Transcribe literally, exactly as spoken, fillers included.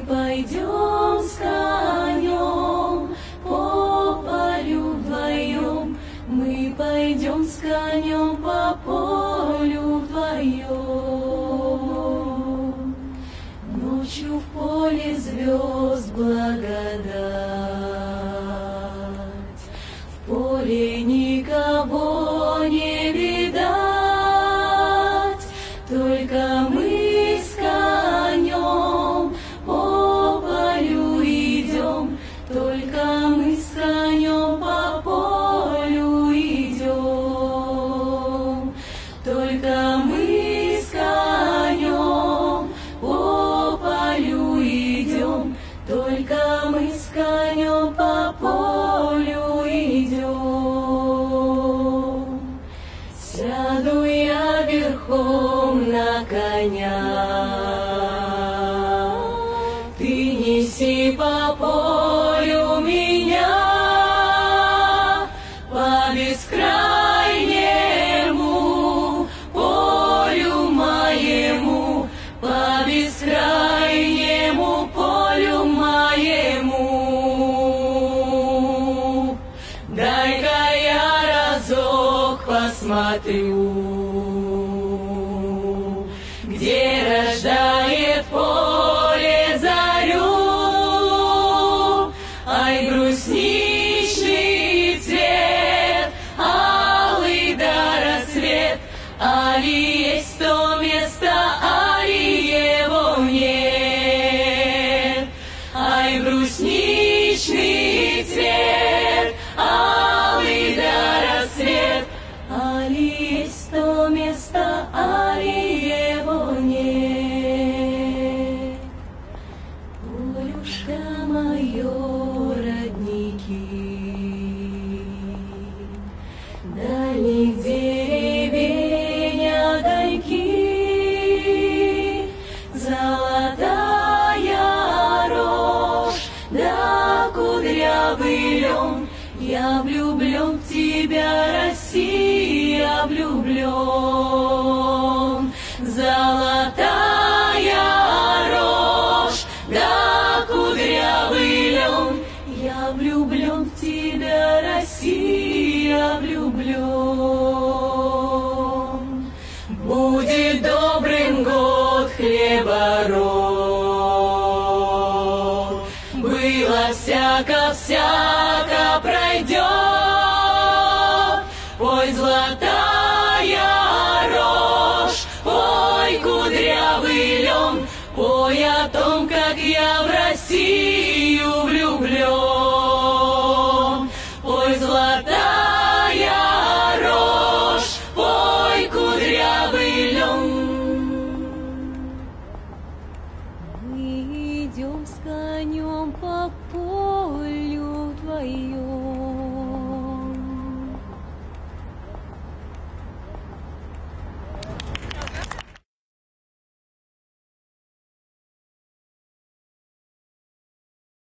Мы пойдем с конем по полю вдвоем, мы пойдем с конем по полю вдвоем. Ночью в поле звезд благодать, в поле никого не видать, только мы с конем по полю идем, только мы с конем по полю идем, только мы с конем по полю идем, только мы с конем по полю идем. Сяду я верхом на коня, ты неси по полю меня, по бескрайнему полю моему, по бескрайнему полю моему. Дай-ка я разок посмотрю, где рождает поле зарю. Ай, брусничный цвет, алый да рассвет, али есть то место, али его нет. Ай, брусничный цвет, алый да рассвет, али есть то место, али его нет. Полюшка мое, родники, дальних деревень огоньки, золотая рожь да кудрявый лен. Я влюблен в тебя, Россия, влюблен. Золотая рожь да кудрявый лен. Я влюблен в тебя, Россия, влюблен. Будет добрым год хлебород, было всяко-всяко пройдет. Ой, золотая рожь, ой, кудрявый лен, пой о том, как я в Россию влюблен. Ой, золотая рожь, ой, кудрявый лен. Мы идем с конем